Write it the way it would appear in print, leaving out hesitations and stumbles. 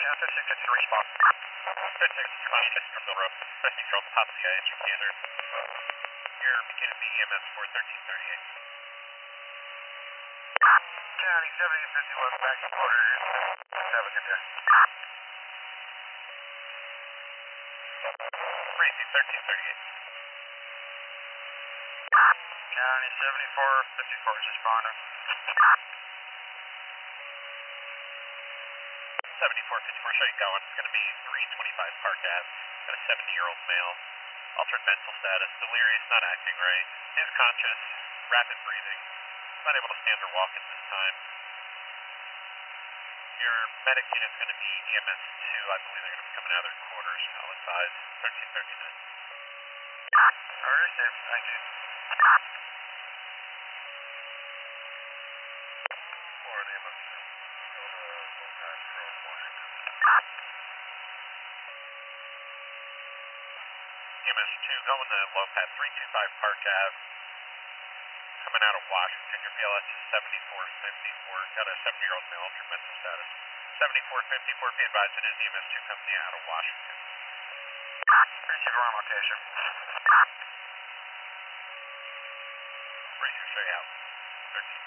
Yeah, 56 to response. 56 response, Mr. Mill Road. Resting control, top of the IS, you can enter. You're beginning the EMS for 1338. County 7051, back to quarters. Have a good day. Breezy, 1338. County 7454 is responding. 7454, show you going. It's going to be 325 Park Ave. Got a 70-year-old male. Altered mental status, delirious, not acting right. Is conscious, rapid breathing. Not able to stand or walk at this time. Your medic unit's going to be EMS 2. I believe they're going to be coming out of their quarters. I'll advise 1339. Alright, safe. Thank you. Florida EMS 2. Go to Lopez from Washington. EMS 2 going to Lopez 325 Park Ave. Coming out of Washington. Your BLS is 7454. Got a 70-year-old male, altered mental status. 7454, be advised an EMS 2 coming out of Washington. Receiver on location. Brace your straight out. 13.